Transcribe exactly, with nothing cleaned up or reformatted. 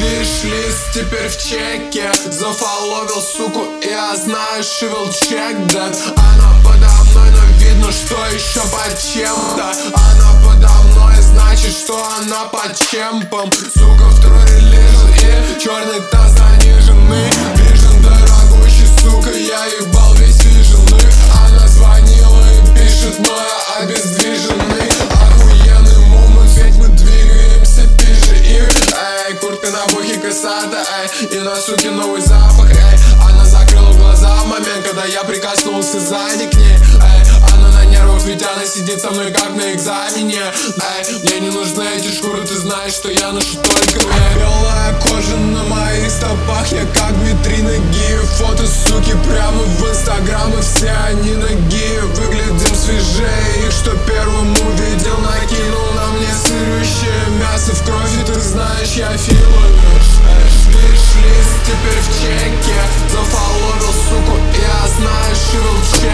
Виш-лист теперь в чеке. Зафоловил суку, я знаю, шивел чек, да. Она подо мной, но видно, что еще под чем-то. Она подо мной, значит, что она под чемпом. Сука в трое лежит и черный таз заниженный. Вижен дорогущий, сука, я ебал весь виженный. Она звонила и пишет, но я обездвиженный. Охуенный момент, ведь мы двигаемся пиже их. Эй, куртка на бухе косата, эй, и на суке новый запах, эй. Она закрыла глаза в момент, когда я прикоснулся сзади к ней, эй. Она на нервах, ведь она сидит со мной как на экзамене, эй. Мне не нужны эти шкуры, ты знаешь, что я ношу только мне. Белая кожа на моих стопах, я как витрина геи. Фото суки прямо в инстаграм, и все они ноги. Выглядим свежее, их что первым увидел, накинул на мне сырющее мясо в кровь. И ты знаешь, я филовишь. Виш-лист теперь в чеке. Зафоловил суку, я знаю, шивел чек.